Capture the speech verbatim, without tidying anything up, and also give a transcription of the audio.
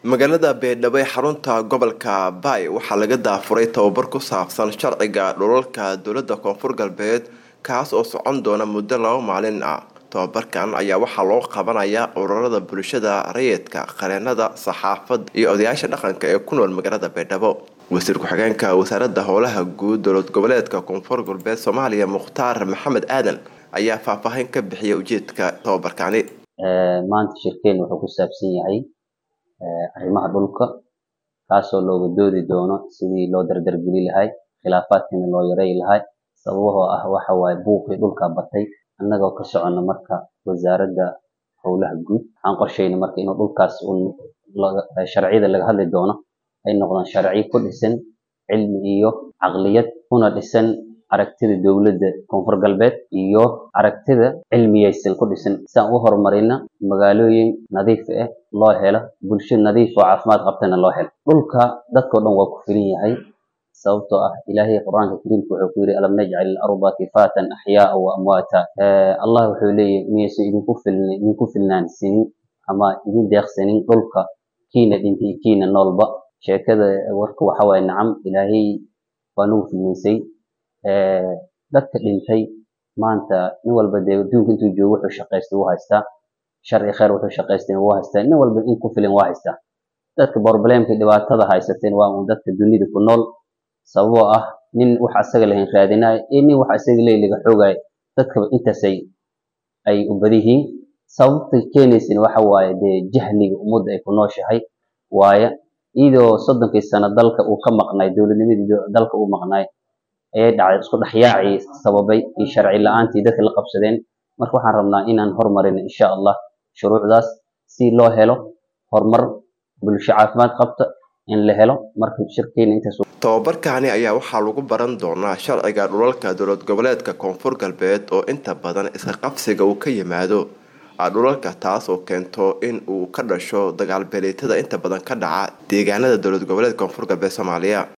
magaalada Beledweyne ee xarunta gobolka Bay waxaa laga daafuray tababar ku saabsan sharciga dhulalka dowladda Koonfur Galbeed kaas oo socon doona muddo laba maalin ah. Tababarkan ayaa waxaa loo qabanayaa ururada bulshada rayidka, qareenada, saxaafadda iyo odayaasha dhaqanka ee ku nool magaalada Beledweyne. Wasiir ku-xigeenka wasaaradda howlaha guud dowlad goboleedka Koonfur Galbeed Soomaaliya Mukhtaar Maxamed Aadan ayaa faahfaahin ka bixiyay ujeedka tababarkani. maanta shirkeen wuxuu ku saabsan yahay arrimaha dhulka kaasoo looga doodi doono sidii loo dardargeli lahay khilaafaadkana loo yareey lahay sababtoo ah waxa waaye buuqii dhulka batay annagoo ka socono marka wasaaradda howlaha guud aan qorsheyno marka inuu dhulkaas uu sharciyada laga hadli doono ay noqdaan sharci ku dhisan cilmi iyo caqliyad kuna dhisan aragtida dawladda Koonfur Galbeed iyo aragtida cilmiyaysan ku dhisan saan u horumarina magaalooyin nadiif ah loo helo bulsho nadiif oo caafimaad qabtana loo helo dhulka dadka dhan waa ku filan yahay sababtoo ah Ilaahay Quraanka Kariimka wuxuu ku yiri alam naj'al al-arda kifatan ahya'a wa amwata Allah wuxuu leeyahay miyaysa idinku filan idinku filan sin ama idin deeqsanin dhulka kiina dhintii kiina noolba sheekada warka waxa way nacam Ilaahay waanu filaysay dadka dhintay maanta nin walba adduunka intuu joogo wuxuu shaqaystay uu haystaa sharci khayr wuxuu shaqaystay uu haystaa nin walba in ku filan waa haystaa dadka problemka dhibaatada haysateen waa un dadka dunida ku nool sababtoo ah nin wax asaga lahayn raadinay ee nin wax asaga leeyahay xoogay dadka intaasay ay u badihiin sababta keenaysan waxa waaye de jahliga umada ay ku nooshahay waaya idoo soddonkii sano dalka uu ka maqnay dawladnimadii dalka uu maqnay ay dhacay isku dhaxyaaci sababay in sharci la'aantii dadka la qabsadeen marka waxaan rabnaa inaan horumarino insha Allah shuruucdaas si loo helo horumar bulsho caafimaad qabta in la helo marka shirkeen intaas tababarkani ayaa waxaa lagu baran doonaa sharciga dhulalka dowlad goboleedka Koonfur Galbeed oo inta badan iska qabsiga uu ka yimaado dhulalka taas oo keento in uu ka dhasho dagaal beeleetada inta badan ka dhaca deegaanada dowlad goboleedka Koonfur Galbeed Soomaaliya.